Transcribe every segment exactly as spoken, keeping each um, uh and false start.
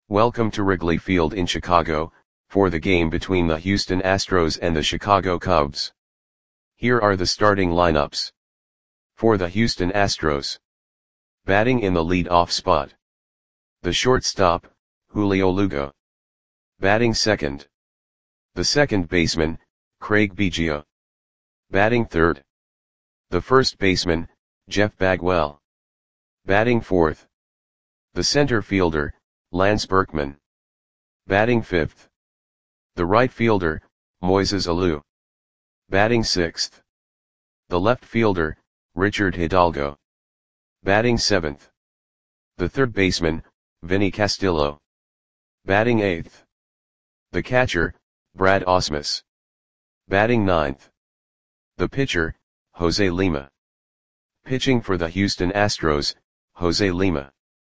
Welcome to Wrigley Field in Chicago, for the game between the Houston Astros and the Chicago Cubs. Here are the starting lineups. For the Houston Astros. Batting in the lead-off spot. The shortstop, Julio Lugo. Batting second. The second baseman, Craig Biggio. Batting third. The first baseman, Jeff Bagwell. Batting fourth. The center fielder, Lance Berkman. Batting fifth. The right fielder, Moises Alou. Batting sixth. The left fielder, Richard Hidalgo. Batting seventh. The third baseman, Vinny Castillo. Batting eighth. The catcher, Brad Ausmus. Batting ninth. The pitcher, Jose Lima. Pitching for the Houston Astros, Jose Lima.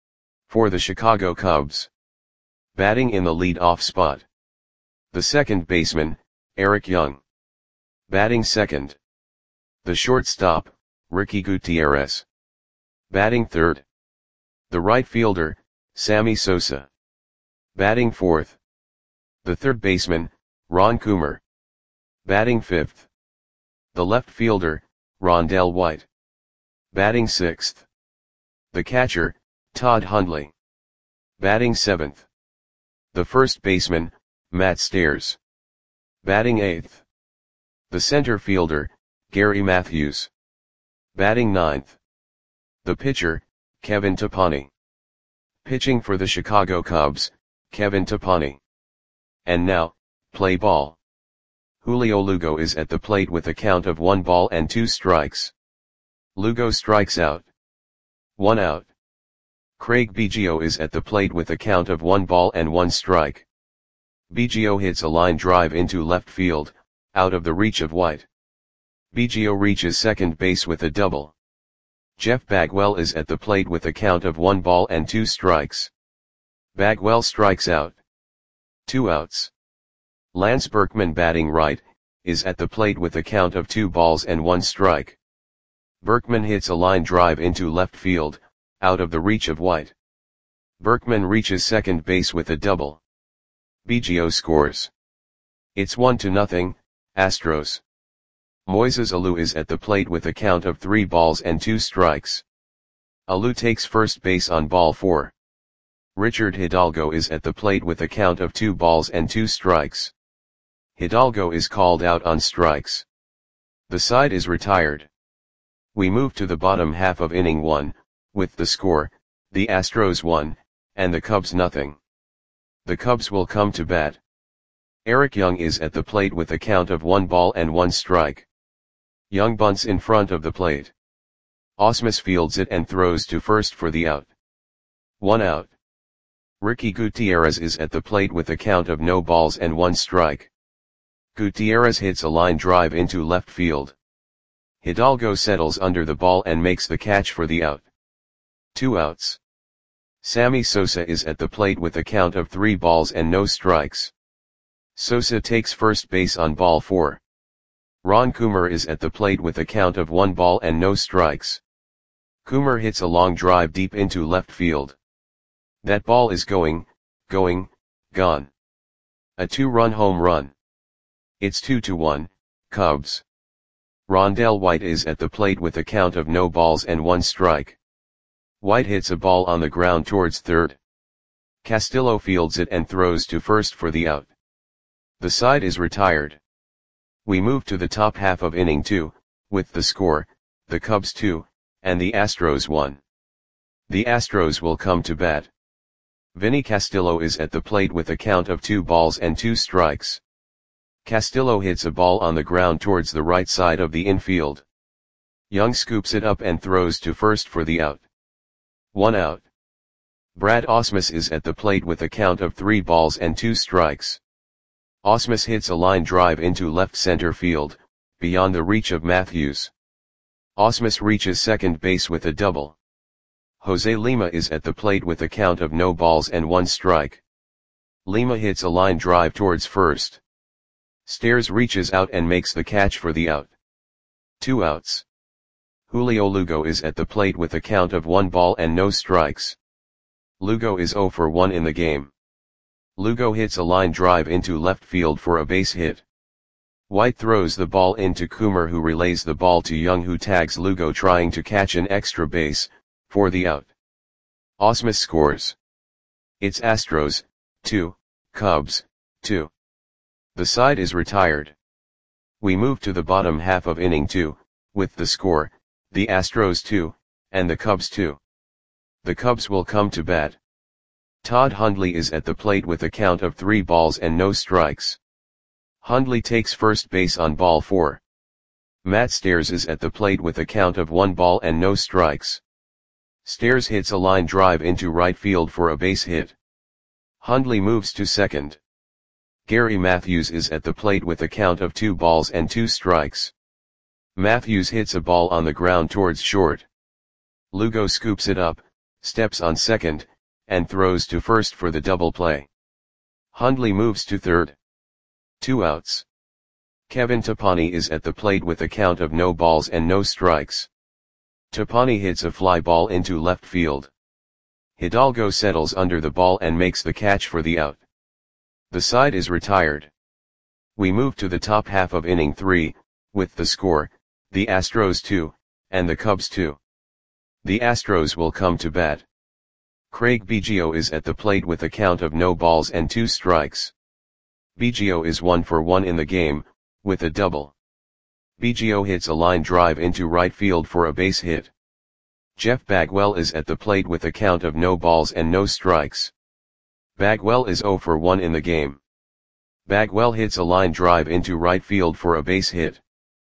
For the Chicago Cubs. Batting in the lead-off spot. The second baseman, Eric Young. Batting second. The shortstop, Ricky Gutierrez. Batting third. The right fielder, Sammy Sosa. Batting fourth. The third baseman, Ron Coomer. Batting fifth. The left fielder, Rondell White. Batting sixth. The catcher, Todd Hundley. Batting seventh. The first baseman, Matt Stairs. Batting eighth. The center fielder, Gary Matthews. Batting ninth. The pitcher, Kevin Topani. Pitching for the Chicago Cubs, Kevin Topani. And now, play ball. Julio Lugo is at the plate with a count of one ball and two strikes. Lugo strikes out. One out. Craig Biggio is at the plate with a count of one ball and one strike. Biggio hits a line drive into left field, out of the reach of White. Biggio reaches second base with a double. Jeff Bagwell is at the plate with a count of one ball and two strikes. Bagwell strikes out. Two outs. Lance Berkman, batting right, is at the plate with a count of two balls and one strike. Berkman hits a line drive into left field, out of the reach of White. Berkman reaches second base with a double. Biggio scores. It's one to nothing, Astros. Moises Alou is at the plate with a count of three balls and two strikes. Alou takes first base on ball four. Richard Hidalgo is at the plate with a count of two balls and two strikes. Hidalgo is called out on strikes. The side is retired. We move to the bottom half of inning one, with the score, the Astros one, and the Cubs nothing. The Cubs will come to bat. Eric Young is at the plate with a count of one ball and one strike. Young bunts in front of the plate. Ausmus fields it and throws to first for the out. One out. Ricky Gutierrez is at the plate with a count of no balls and one strike. Gutierrez hits a line drive into left field. Hidalgo settles under the ball and makes the catch for the out. Two outs. Sammy Sosa is at the plate with a count of three balls and no strikes. Sosa takes first base on ball four. Ron Coomer is at the plate with a count of one ball and no strikes. Coomer hits a long drive deep into left field. That ball is going, going, gone. A two-run home run. It's two to one, Cubs. Rondell White is at the plate with a count of no balls and one strike. White hits a ball on the ground towards third. Castillo fields it and throws to first for the out. The side is retired. We move to the top half of inning two, with the score, the Cubs two, and the Astros one. The Astros will come to bat. Vinny Castillo is at the plate with a count of two balls and two strikes. Castillo hits a ball on the ground towards the right side of the infield. Young scoops it up and throws to first for the out. One out. Brad Ausmus is at the plate with a count of three balls and two strikes. Ausmus hits a line drive into left center field, beyond the reach of Matthews. Ausmus reaches second base with a double. Jose Lima is at the plate with a count of no balls and one strike. Lima hits a line drive towards first. Stairs reaches out and makes the catch for the out. Two outs. Julio Lugo is at the plate with a count of one ball and no strikes. Lugo is zero for one in the game. Lugo hits a line drive into left field for a base hit. White throws the ball into Coomer, who relays the ball to Young, who tags Lugo trying to catch an extra base, for the out. Ausmus scores. It's Astros, two, Cubs, two. The side is retired. We move to the bottom half of inning two, with the score, the Astros two, and the Cubs two. The Cubs will come to bat. Todd Hundley is at the plate with a count of three balls and no strikes. Hundley takes first base on ball four. Matt Stairs is at the plate with a count of one ball and no strikes. Stairs hits a line drive into right field for a base hit. Hundley moves to second. Gary Matthews is at the plate with a count of two balls and two strikes. Matthews hits a ball on the ground towards short. Lugo scoops it up, steps on second, and throws to first for the double play. Hundley moves to third. Two outs. Kevin Tapani is at the plate with a count of no balls and no strikes. Tapani hits a fly ball into left field. Hidalgo settles under the ball and makes the catch for the out. The side is retired. We move to the top half of inning three, with the score, the Astros two, and the Cubs two. The Astros will come to bat. Craig Biggio is at the plate with a count of no balls and two strikes. Biggio is one for one in the game, with a double. Biggio hits a line drive into right field for a base hit. Jeff Bagwell is at the plate with a count of no balls and no strikes. Bagwell is zero for one in the game. Bagwell hits a line drive into right field for a base hit.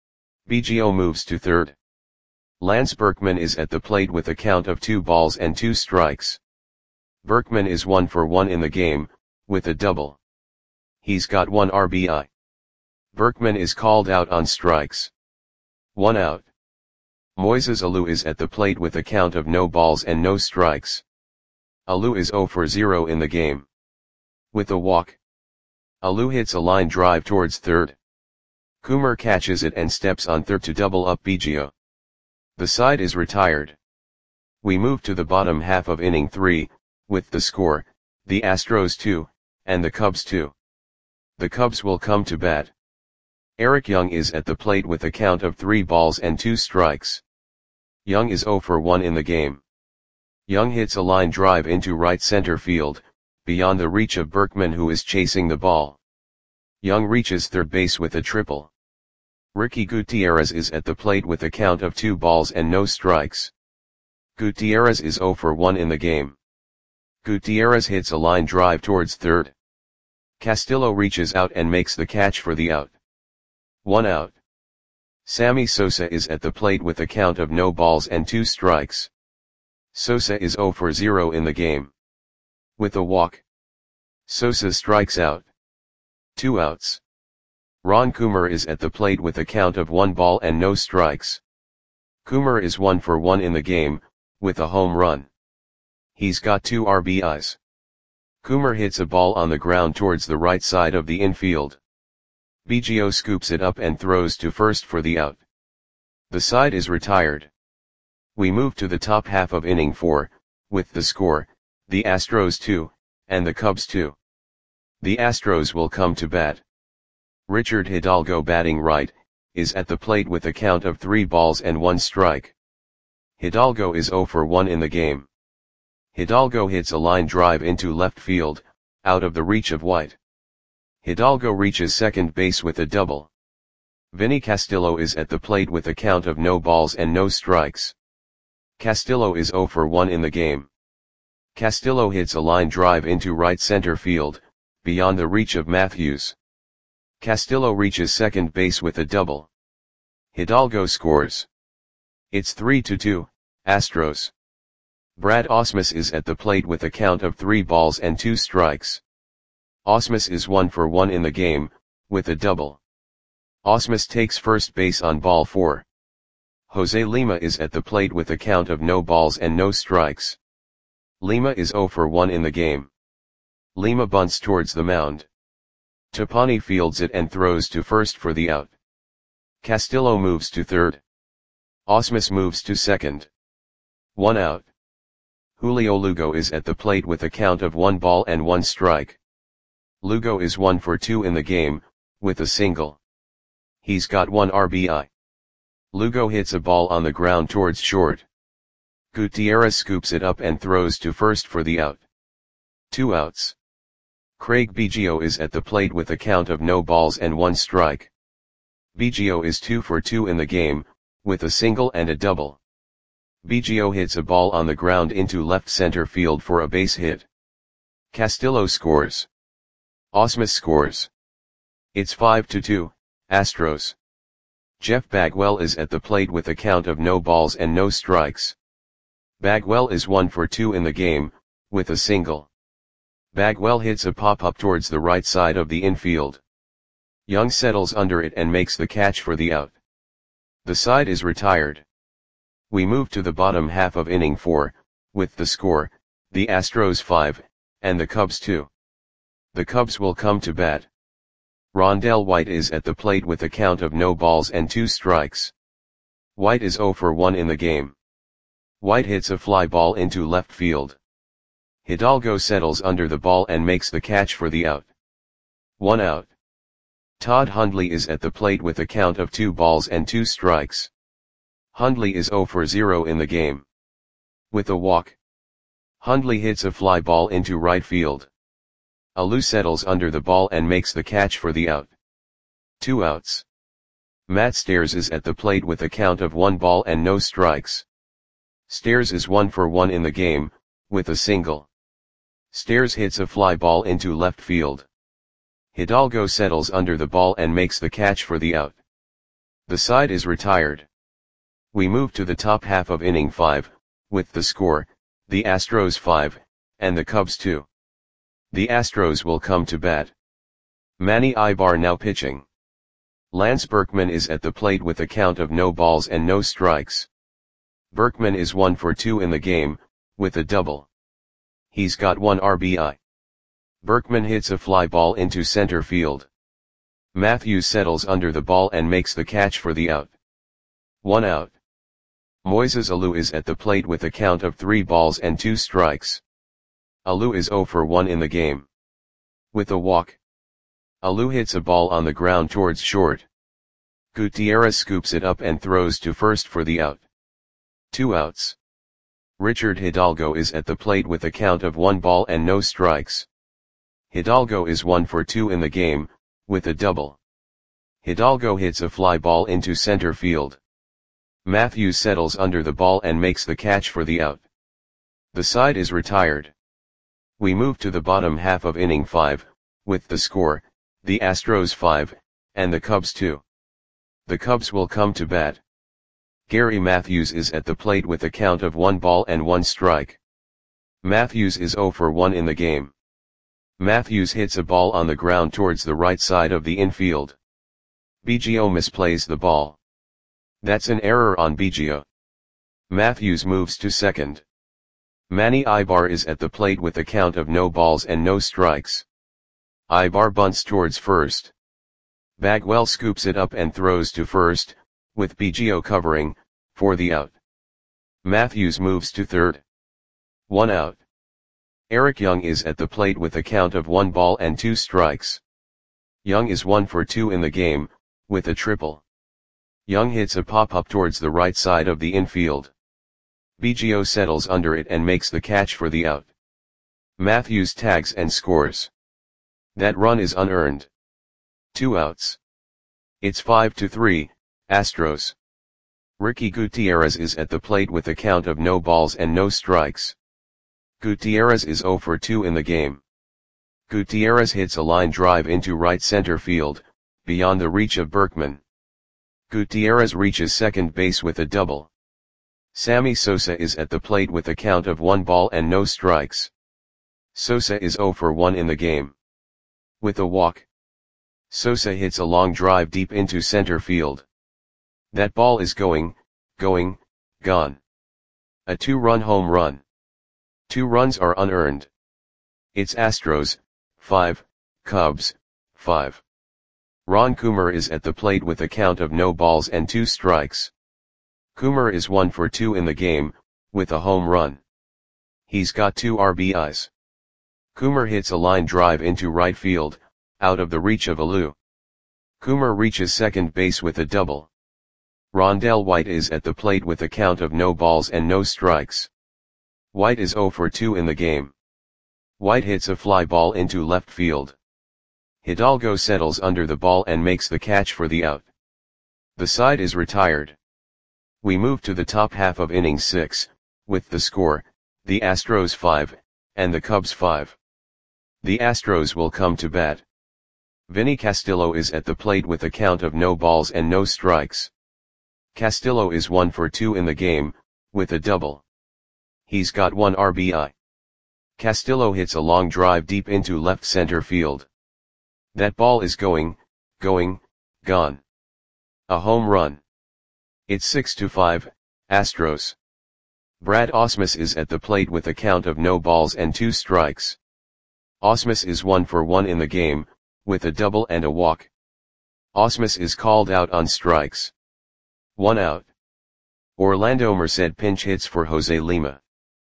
Biggio moves to third. Lance Berkman is at the plate with a count of two balls and two strikes. Berkman is one for one in the game, with a double. He's got one R B I. Berkman is called out on strikes. One out. Moises Alou is at the plate with a count of no balls and no strikes. Alou is zero for zero in the game. With a walk. Alou hits a line drive towards third. Coomer catches it and steps on third to double up Biggio. The side is retired. We move to the bottom half of inning three, with the score, the Astros two, and the Cubs two. The Cubs will come to bat. Eric Young is at the plate with a count of three balls and two strikes. Young is zero for one in the game. Young hits a line drive into right center field, beyond the reach of Berkman, who is chasing the ball. Young reaches third base with a triple. Ricky Gutierrez is at the plate with a count of two balls and no strikes. Gutierrez is zero for one in the game. Gutierrez hits a line drive towards third. Castillo reaches out and makes the catch for the out. One out. Sammy Sosa is at the plate with a count of no balls and two strikes. Sosa is zero for zero in the game. With a walk. Sosa strikes out. Two outs. Ron Coomer is at the plate with a count of one ball and no strikes. Coomer is one for one in the game, with a home run. He's got two R B Is. Coomer hits a ball on the ground towards the right side of the infield. Biggio scoops it up and throws to first for the out. The side is retired. We move to the top half of inning four, with the score, the Astros two, and the Cubs two. The Astros will come to bat. Richard Hidalgo, batting right, is at the plate with a count of three balls and one strike. Hidalgo is zero for one in the game. Hidalgo hits a line drive into left field, out of the reach of White. Hidalgo reaches second base with a double. Vinny Castillo is at the plate with a count of no balls and no strikes. Castillo is zero for one in the game. Castillo hits a line drive into right center field, beyond the reach of Matthews. Castillo reaches second base with a double. Hidalgo scores. It's three to two, Astros. Brad Ausmus is at the plate with a count of three balls and two strikes. Ausmus is one for one in the game, with a double. Ausmus takes first base on ball four. Jose Lima is at the plate with a count of no balls and no strikes. Lima is zero for one in the game. Lima bunts towards the mound. Tapani fields it and throws to first for the out. Castillo moves to third. Ausmus moves to second. One out. Julio Lugo is at the plate with a count of one ball and one strike. Lugo is one for two in the game, with a single. He's got one R B I. Lugo hits a ball on the ground towards short. Gutierrez scoops it up and throws to first for the out. Two outs. Craig Biggio is at the plate with a count of no balls and one strike. Biggio is two for two in the game, with a single and a double. Biggio hits a ball on the ground into left center field for a base hit. Castillo scores. Ausmus scores. It's five to two, Astros. Jeff Bagwell is at the plate with a count of no balls and no strikes. Bagwell is one for two in the game, with a single. Bagwell hits a pop-up towards the right side of the infield. Young settles under it and makes the catch for the out. The side is retired. We move to the bottom half of inning four, with the score, the Astros five, and the Cubs two. The Cubs will come to bat. Rondell White is at the plate with a count of no balls and two strikes. White is zero for one in the game. White hits a fly ball into left field. Hidalgo settles under the ball and makes the catch for the out. One out. Todd Hundley is at the plate with a count of two balls and two strikes. Hundley is zero for zero in the game. With a walk. Hundley hits a fly ball into right field. Alou settles under the ball and makes the catch for the out. Two outs. Matt Stairs is at the plate with a count of one ball and no strikes. Stairs is one for one in the game, with a single. Stairs hits a fly ball into left field. Hidalgo settles under the ball and makes the catch for the out. The side is retired. We move to the top half of inning five, with the score, the Astros five, and the Cubs two. The Astros will come to bat. Manny Ibar now pitching. Lance Berkman is at the plate with a count of no balls and no strikes. Berkman is one for two in the game, with a double. He's got one R B I. Berkman hits a fly ball into center field. Matthews settles under the ball and makes the catch for the out. One out. Moises Alou is at the plate with a count of three balls and two strikes. Alou is zero for one in the game. With a walk. Alou hits a ball on the ground towards short. Gutierrez scoops it up and throws to first for the out. Two outs. Richard Hidalgo is at the plate with a count of one ball and no strikes. Hidalgo is one for two in the game, with a double. Hidalgo hits a fly ball into center field. Matthews settles under the ball and makes the catch for the out. The side is retired. We move to the bottom half of inning five, with the score, the Astros five, and the Cubs two. The Cubs will come to bat. Gary Matthews is at the plate with a count of one ball and one strike. Matthews is zero for one in the game. Matthews hits a ball on the ground towards the right side of the infield. Biggio misplays the ball. That's an error on Biggio. Matthews moves to second. Manny Ibar is at the plate with a count of no balls and no strikes. Ibar bunts towards first. Bagwell scoops it up and throws to first, with Biggio covering, for the out. Matthews moves to third. One out. Eric Young is at the plate with a count of one ball and two strikes. Young is one for two in the game, with a triple. Young hits a pop-up towards the right side of the infield. Biggio settles under it and makes the catch for the out. Matthews tags and scores. That run is unearned. Two outs. It's five to three, Astros. Ricky Gutierrez is at the plate with a count of no balls and no strikes. Gutierrez is zero for two in the game. Gutierrez hits a line drive into right center field, beyond the reach of Berkman. Gutierrez reaches second base with a double. Sammy Sosa is at the plate with a count of one ball and no strikes. Sosa is zero for one in the game. With a walk. Sosa hits a long drive deep into center field. That ball is going, going, gone. A two-run home run. Two runs are unearned. It's Astros, five, Cubs, five. Ron Coomer is at the plate with a count of no balls and two strikes. Coomer is one for two in the game, with a home run. He's got two R B Is. Coomer hits a line drive into right field, out of the reach of Alou. Coomer reaches second base with a double. Rondell White is at the plate with a count of no balls and no strikes. White is oh for two in the game. White hits a fly ball into left field. Hidalgo settles under the ball and makes the catch for the out. The side is retired. We move to the top half of inning six, with the score, the Astros five, and the Cubs five. The Astros will come to bat. Vinny Castillo is at the plate with a count of no balls and no strikes. Castillo is one for two in the game, with a double. He's got one R B I. Castillo hits a long drive deep into left center field. That ball is going, going, gone. A home run. It's six to five, Astros. Brad Ausmus is at the plate with a count of no balls and two strikes. Ausmus is one for one in the game, with a double and a walk. Ausmus is called out on strikes. One out. Orlando Merced pinch hits for Jose Lima.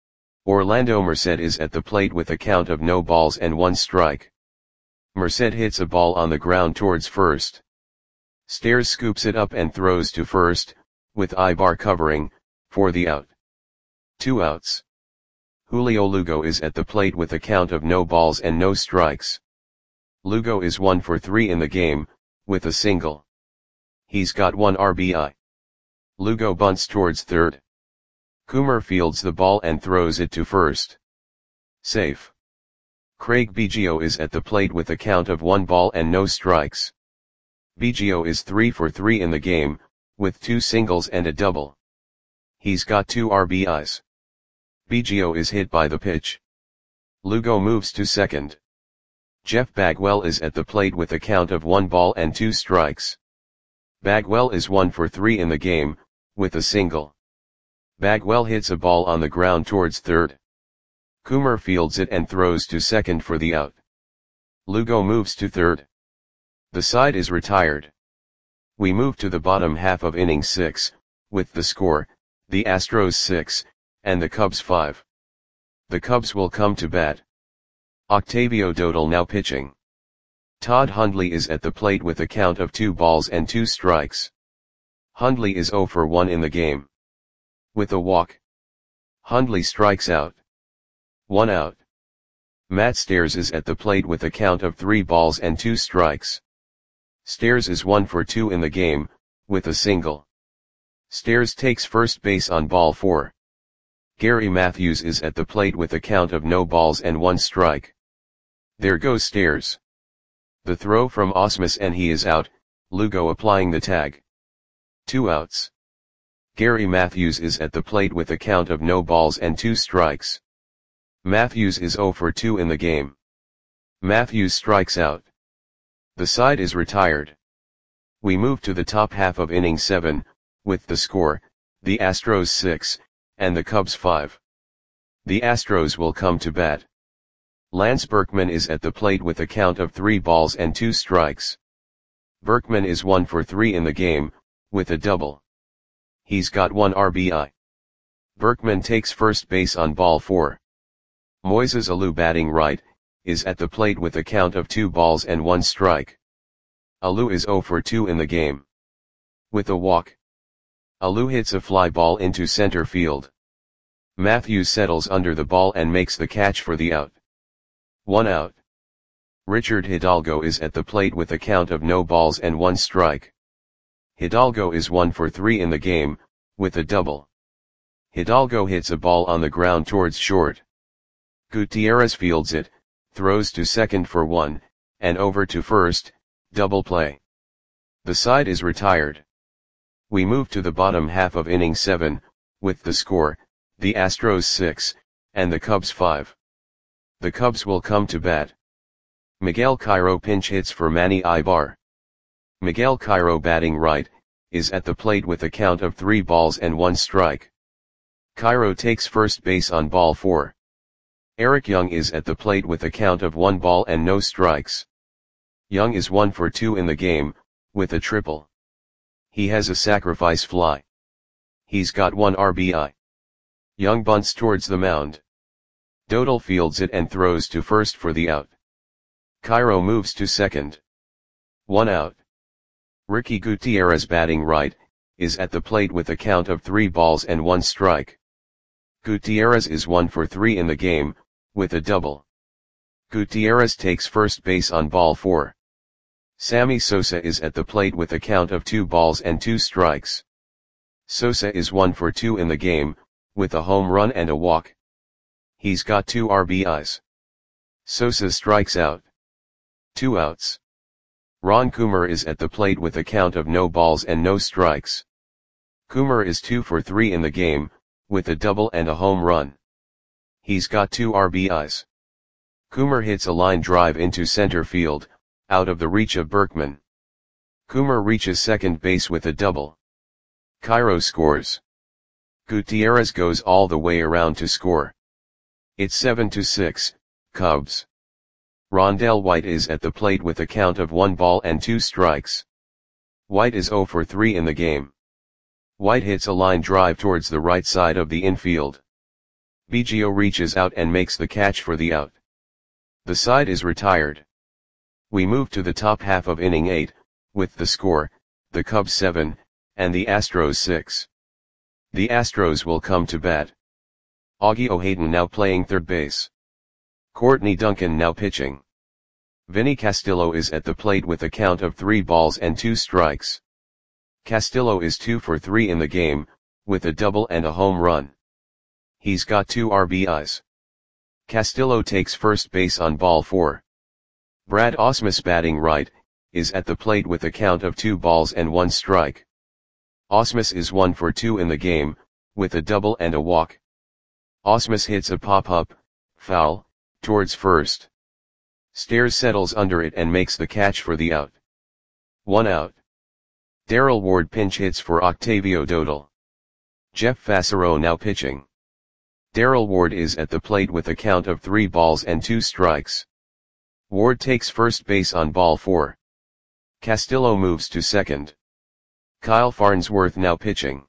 Orlando Merced is at the plate with a count of no balls and one strike. Merced hits a ball on the ground towards first. Stairs scoops it up and throws to first, with Ibar covering, for the out. Two outs. Julio Lugo is at the plate with a count of no balls and no strikes. Lugo is one for three in the game, with a single. He's got one R B I. Lugo bunts towards third. Coomer fields the ball and throws it to first. Safe. Craig Biggio is at the plate with a count of one ball and no strikes. Biggio is three for three in the game, with two singles and a double. He's got two R B Is. Biggio is hit by the pitch. Lugo moves to second. Jeff Bagwell is at the plate with a count of one ball and two strikes. Bagwell is one for three in the game, with a single. Bagwell hits a ball on the ground towards third. Coomer fields it and throws to second for the out. Lugo moves to third. The side is retired. We move to the bottom half of inning six, with the score, the Astros six, and the Cubs five. The Cubs will come to bat. Octavio Dotel now pitching. Todd Hundley is at the plate with a count of two balls and two strikes. Hundley is oh for one in the game. With a walk. Hundley strikes out. One out. Matt Stairs is at the plate with a count of three balls and two strikes. Stairs is one for two in the game, with a single. Stairs takes first base on ball four. Gary Matthews is at the plate with a count of no balls and one strike. There goes Stairs. The throw from Ausmus and he is out, Lugo applying the tag. Two outs. Gary Matthews is at the plate with a count of no balls and two strikes. Matthews is oh for two in the game. Matthews strikes out. The side is retired. We move to the top half of inning seven, with the score, the Astros six, and the Cubs five. The Astros will come to bat. Lance Berkman is at the plate with a count of three balls and two strikes. Berkman is one for three in the game, with a double. He's got one R B I. Berkman takes first base on ball four. Moises Alou batting right, is at the plate with a count of two balls and one strike. Alou is oh for two in the game. With a walk. Alou hits a fly ball into center field. Matthews settles under the ball and makes the catch for the out. One out. Richard Hidalgo is at the plate with a count of no balls and one strike. Hidalgo is one for three in the game, with a double. Hidalgo hits a ball on the ground towards short. Gutierrez fields it, throws to second for one, and over to first, double play. The side is retired. We move to the bottom half of inning seven, with the score, the Astros six, and the Cubs five. The Cubs will come to bat. Miguel Cairo pinch hits for Manny Ibar. Miguel Cairo batting right, is at the plate with a count of three balls and one strike. Cairo takes first base on ball four. Eric Young is at the plate with a count of one ball and no strikes. Young is one for two in the game, with a triple. He has a sacrifice fly. He's got one R B I. Young bunts towards the mound. Dodal fields it and throws to first for the out. Cairo moves to second. One out. Ricky Gutierrez, batting right, is at the plate with a count of three balls and one strike. Gutierrez is one for three in the game, with a double. Gutierrez takes first base on ball four. Sammy Sosa is at the plate with a count of two balls and two strikes. Sosa is one for two in the game, with a home run and a walk. He's got two R B Is. Sosa strikes out. Two outs. Ron Coomer is at the plate with a count of no balls and no strikes. Coomer is two for three in the game, with a double and a home run. He's got two R B Is. Coomer hits a line drive into center field, out of the reach of Berkman. Coomer reaches second base with a double. Cairo scores. Gutierrez goes all the way around to score. It's seven to six, Cubs. Rondell White is at the plate with a count of one ball and two strikes. White is zero for three in the game. White hits a line drive towards the right side of the infield. Biggio reaches out and makes the catch for the out. The side is retired. We move to the top half of inning eight, with the score, the Cubs seven, and the Astros six. The Astros will come to bat. Augie O'Haden now playing third base. Courtney Duncan now pitching. Vinny Castillo is at the plate with a count of three balls and two strikes. Castillo is two for three in the game, with a double and a home run. He's got two R B Is. Castillo takes first base on ball four. Brad Ausmus, batting right, is at the plate with a count of two balls and one strike. Ausmus is one for two in the game, with a double and a walk. Ausmus hits a pop-up, foul, towards first. Stairs settles under it and makes the catch for the out. One out. Darrell Ward pinch hits for Octavio Dodal. Jeff Fassero now pitching. Darrell Ward is at the plate with a count of three balls and two strikes. Ward takes first base on ball four. Castillo moves to second. Kyle Farnsworth now pitching.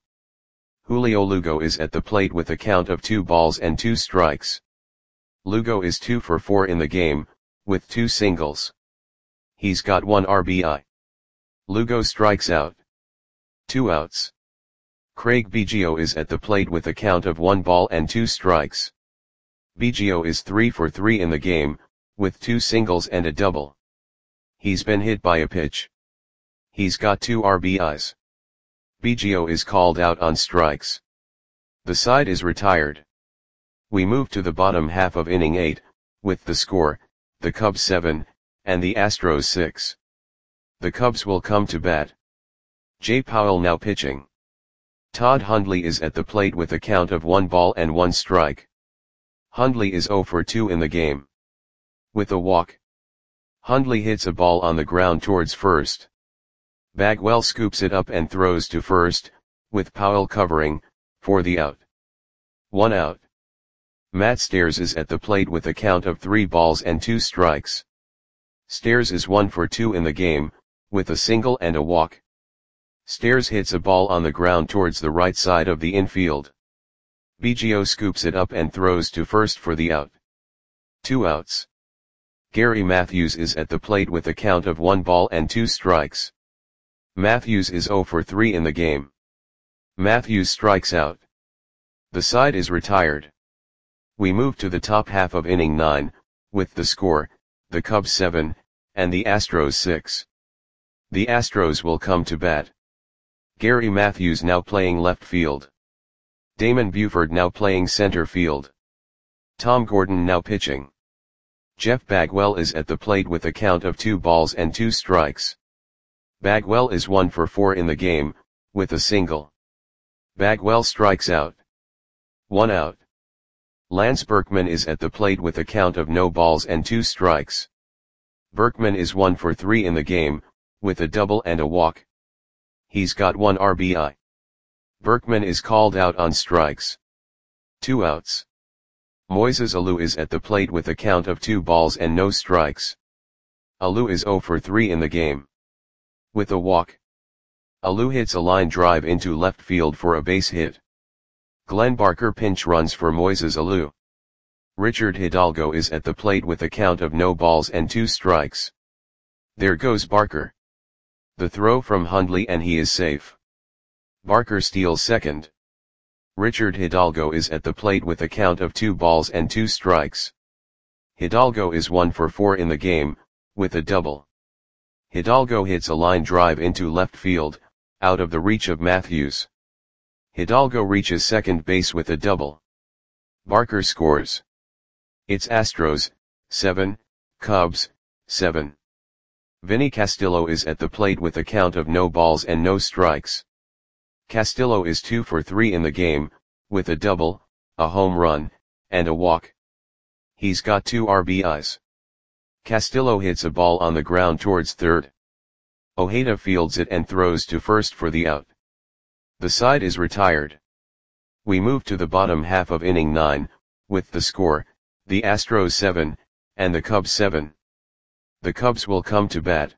Julio Lugo is at the plate with a count of two balls and two strikes. Lugo is two for four in the game, with two singles. He's got one R B I. Lugo strikes out. Two outs. Craig Biggio is at the plate with a count of one ball and two strikes. Biggio is three for three in the game, with two singles and a double. He's been hit by a pitch. He's got two R B Is. Biggio is called out on strikes. The side is retired. We move to the bottom half of inning eight, with the score, the Cubs seven, and the Astros six. The Cubs will come to bat. Jay Powell now pitching. Todd Hundley is at the plate with a count of one ball and one strike. Hundley is zero for two in the game. With a walk. Hundley hits a ball on the ground towards first. Bagwell scoops it up and throws to first, with Powell covering, for the out. One out. Matt Stairs is at the plate with a count of three balls and two strikes. Stairs is one for two in the game, with a single and a walk. Stairs hits a ball on the ground towards the right side of the infield. Biggio scoops it up and throws to first for the out. Two outs. Gary Matthews is at the plate with a count of one ball and two strikes. Matthews is zero for three in the game. Matthews strikes out. The side is retired. We move to the top half of inning nine, with the score, the Cubs seven, and the Astros six. The Astros will come to bat. Gary Matthews now playing left field. Damon Buford now playing center field. Tom Gordon now pitching. Jeff Bagwell is at the plate with a count of two balls and two strikes. Bagwell is one for four in the game, with a single. Bagwell strikes out. One out. Lance Berkman is at the plate with a count of no balls and two strikes. Berkman is one for three in the game, with a double and a walk. He's got one R B I. Berkman is called out on strikes. Two outs. Moises Alou is at the plate with a count of two balls and no strikes. Alou is zero for three in the game. With a walk. Alou hits a line drive into left field for a base hit. Glenn Barker pinch runs for Moises Alou. Richard Hidalgo is at the plate with a count of no balls and two strikes. There goes Barker. The throw from Hundley and he is safe. Barker steals second. Richard Hidalgo is at the plate with a count of two balls and two strikes. Hidalgo is one for four in the game, with a double. Hidalgo hits a line drive into left field, out of the reach of Matthews. Hidalgo reaches second base with a double. Barker scores. It's Astros, seven, Cubs, seven. Vinny Castillo is at the plate with a count of no balls and no strikes. Castillo is two for three in the game, with a double, a home run, and a walk. He's got two R B Is. Castillo hits a ball on the ground towards third. Ojeda fields it and throws to first for the out. The side is retired. We move to the bottom half of inning nine, with the score, the Astros seven, and the Cubs seven. The Cubs will come to bat.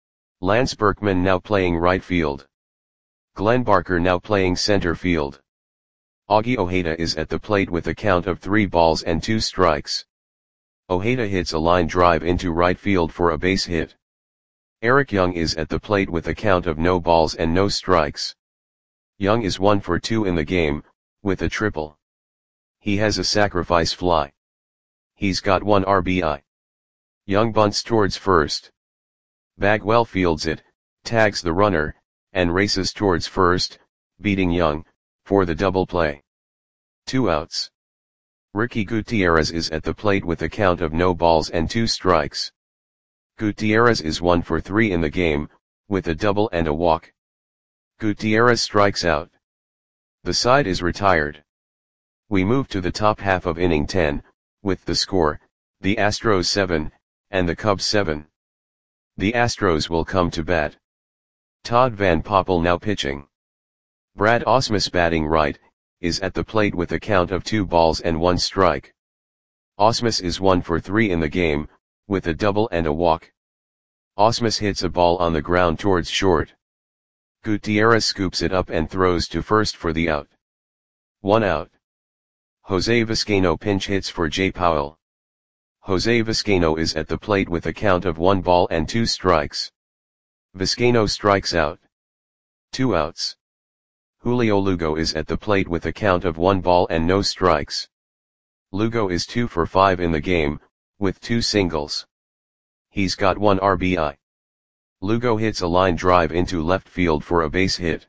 Lance Berkman now playing right field. Glenn Barker now playing center field. Augie Ojeda is at the plate with a count of three balls and two strikes. Ojeda hits a line drive into right field for a base hit. Eric Young is at the plate with a count of no balls and no strikes. Young is one for two in the game, with a triple. He has a sacrifice fly. He's got one R B I. Young bunts towards first. Bagwell fields it, tags the runner, and races towards first, beating Young, for the double play. Two outs. Ricky Gutierrez is at the plate with a count of no balls and two strikes. Gutierrez is one for three in the game, with a double and a walk. Gutierrez strikes out. The side is retired. We move to the top half of inning ten, with the score, the Astros seven, and the Cubs seven. The Astros will come to bat. Todd Van Poppel now pitching. Brad Ausmus batting right, is at the plate with a count of two balls and one strike. Ausmus is one for three in the game, with a double and a walk. Ausmus hits a ball on the ground towards short. Gutierrez scoops it up and throws to first for the out. One out. Jose Vizcaino pinch hits for Jay Powell. Jose Vizcaino is at the plate with a count of one ball and two strikes. Vizcaino strikes out. Two outs. Julio Lugo is at the plate with a count of one ball and no strikes. Lugo is two for five in the game, with two singles. He's got one R B I. Lugo hits a line drive into left field for a base hit.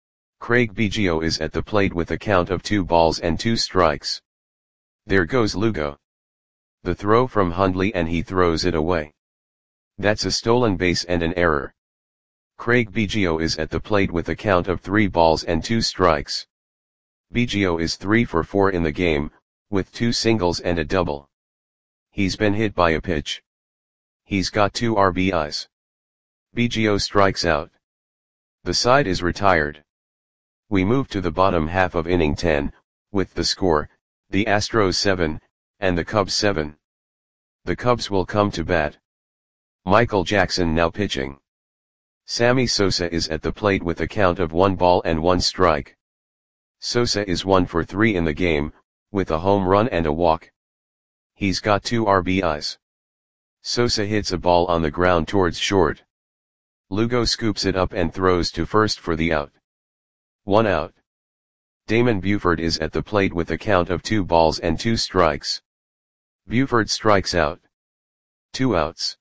Craig Biggio is at the plate with a count of two balls and two strikes. There goes Lugo. The throw from Hundley and he throws it away. That's a stolen base and an error. Craig Biggio is at the plate with a count of three balls and two strikes. Biggio is three for four in the game, with two singles and a double. He's been hit by a pitch. He's got two R B Is. Biggio strikes out. The side is retired. We move to the bottom half of inning ten, with the score, the Astros seven, and the Cubs seven. The Cubs will come to bat. Michael Jackson now pitching. Sammy Sosa is at the plate with a count of one ball and one strike. Sosa is one for three in the game, with a home run and a walk. He's got two R B Is. Sosa hits a ball on the ground towards short. Lugo scoops it up and throws to first for the out. One out. Damon Buford is at the plate with a count of two balls and two strikes. Buford strikes out. Two outs.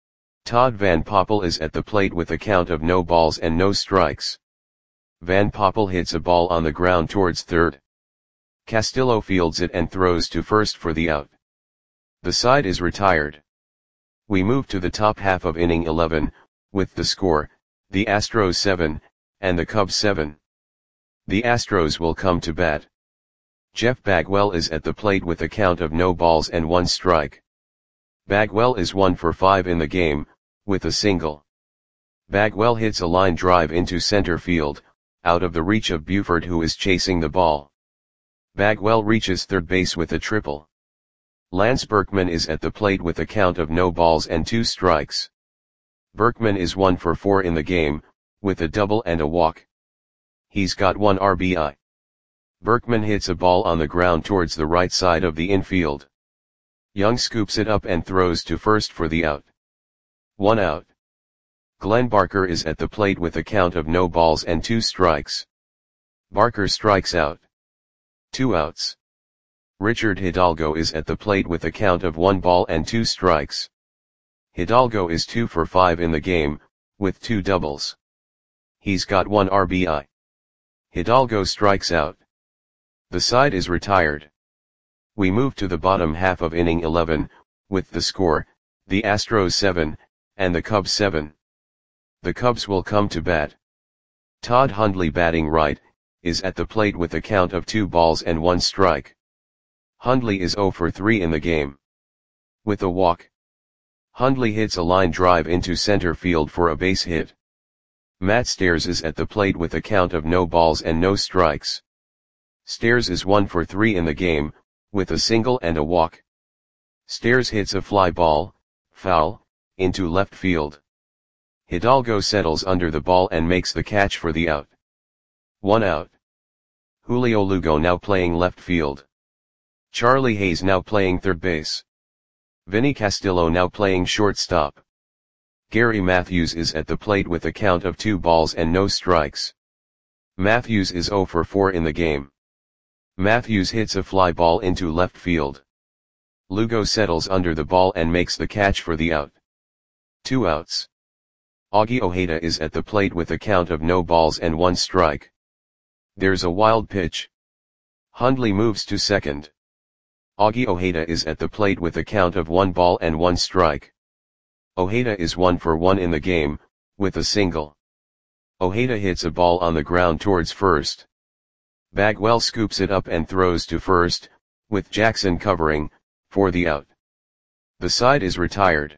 Todd Van Poppel is at the plate with a count of no balls and no strikes. Van Poppel hits a ball on the ground towards third. Castillo fields it and throws to first for the out. The side is retired. We move to the top half of inning eleven, with the score, the Astros seven, and the Cubs seven. The Astros will come to bat. Jeff Bagwell is at the plate with a count of no balls and one strike. Bagwell is one for five in the game, with a single. Bagwell hits a line drive into center field, out of the reach of Buford who is chasing the ball. Bagwell reaches third base with a triple. Lance Berkman is at the plate with a count of no balls and two strikes. Berkman is one for four in the game, with a double and a walk. He's got one R B I. Berkman hits a ball on the ground towards the right side of the infield. Young scoops it up and throws to first for the out. One out. Glenn Barker is at the plate with a count of no balls and two strikes. Barker strikes out. Two outs. Richard Hidalgo is at the plate with a count of one ball and two strikes. Hidalgo is two for five in the game, with two doubles. He's got one R B I. Hidalgo strikes out. The side is retired. We move to the bottom half of inning eleven, with the score, the Astros seven, and the Cubs seven. The Cubs will come to bat. Todd Hundley, batting right, is at the plate with a count of two balls and one strike. Hundley is zero for three in the game. With a walk. Hundley hits a line drive into center field for a base hit. Matt Stairs is at the plate with a count of no balls and no strikes. Stairs is one for three in the game, with a single and a walk. Stairs hits a fly ball, foul, into left field. Hidalgo settles under the ball and makes the catch for the out. One out. Julio Lugo now playing left field. Charlie Hayes now playing third base. Vinny Castillo now playing shortstop. Gary Matthews is at the plate with a count of two balls and no strikes. Matthews is zero for four in the game. Matthews hits a fly ball into left field. Lugo settles under the ball and makes the catch for the out. Two outs. Augie Ojeda is at the plate with a count of no balls and one strike. There's a wild pitch. Hundley moves to second. Augie Ojeda is at the plate with a count of one ball and one strike. Ojeda is one for one in the game, with a single. Ojeda hits a ball on the ground towards first. Bagwell scoops it up and throws to first, with Jackson covering, for the out. The side is retired.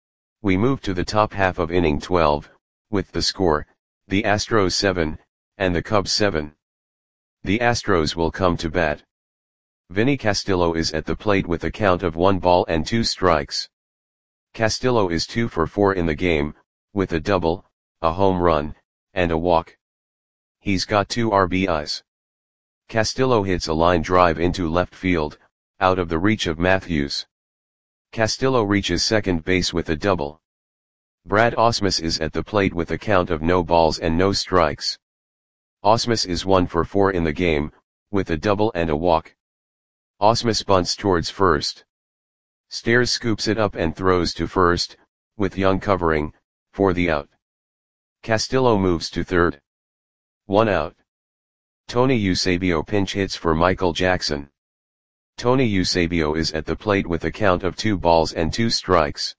We move to the top half of inning twelve, with the score, the Astros seven, and the Cubs seven. The Astros will come to bat. Vinny Castillo is at the plate with a count of one ball and two strikes. Castillo is two for four in the game, with a double, a home run, and a walk. He's got two R B Is. Castillo hits a line drive into left field, out of the reach of Matthews. Castillo reaches second base with a double. Brad Ausmus is at the plate with a count of no balls and no strikes. Ausmus is one for four in the game, with a double and a walk. Ausmus bunts towards first. Stairs scoops it up and throws to first, with Young covering, for the out. Castillo moves to third. One out. Tony Eusebio pinch hits for Michael Jackson. Tony Eusebio is at the plate with a count of two balls and two strikes.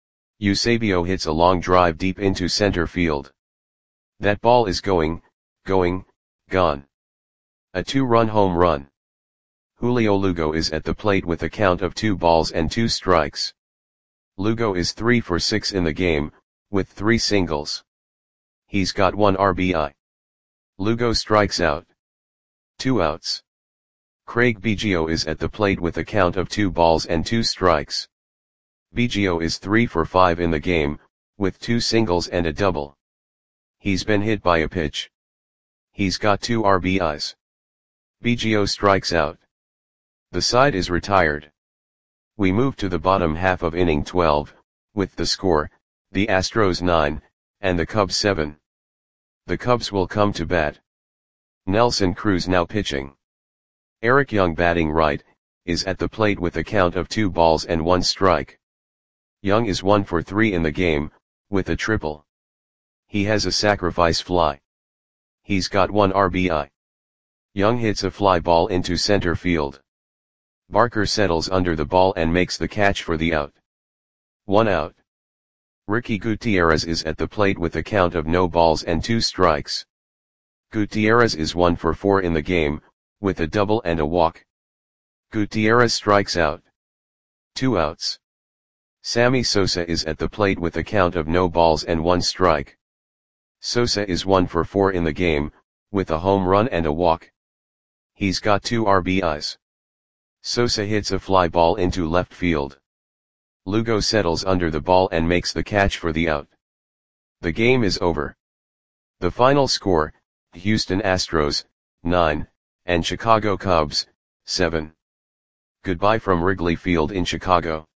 Eusebio hits a long drive deep into center field. That ball is going, going, gone. A two-run home run. Julio Lugo is at the plate with a count of two balls and two strikes. Lugo is three for six in the game, with three singles. He's got one R B I. Lugo strikes out. Two outs. Craig Biggio is at the plate with a count of two balls and two strikes. Biggio is three for five in the game, with two singles and a double. He's been hit by a pitch. He's got two R B Is. Biggio strikes out. The side is retired. We move to the bottom half of inning twelve, with the score, the Astros nine, and the Cubs seven. The Cubs will come to bat. Nelson Cruz now pitching. Eric Young, batting right, is at the plate with a count of two balls and one strike. Young is one for three in the game, with a triple. He has a sacrifice fly. He's got one R B I. Young hits a fly ball into center field. Barker settles under the ball and makes the catch for the out. One out. Ricky Gutierrez is at the plate with a count of no balls and two strikes. Gutierrez is one for four in the game, with a double and a walk. Gutierrez strikes out. Two outs. Sammy Sosa is at the plate with a count of no balls and one strike. Sosa is one for four in the game, with a home run and a walk. He's got two R B Is. Sosa hits a fly ball into left field. Lugo settles under the ball and makes the catch for the out. The game is over. The final score, Houston Astros, nine, and Chicago Cubs, seven. Goodbye from Wrigley Field in Chicago.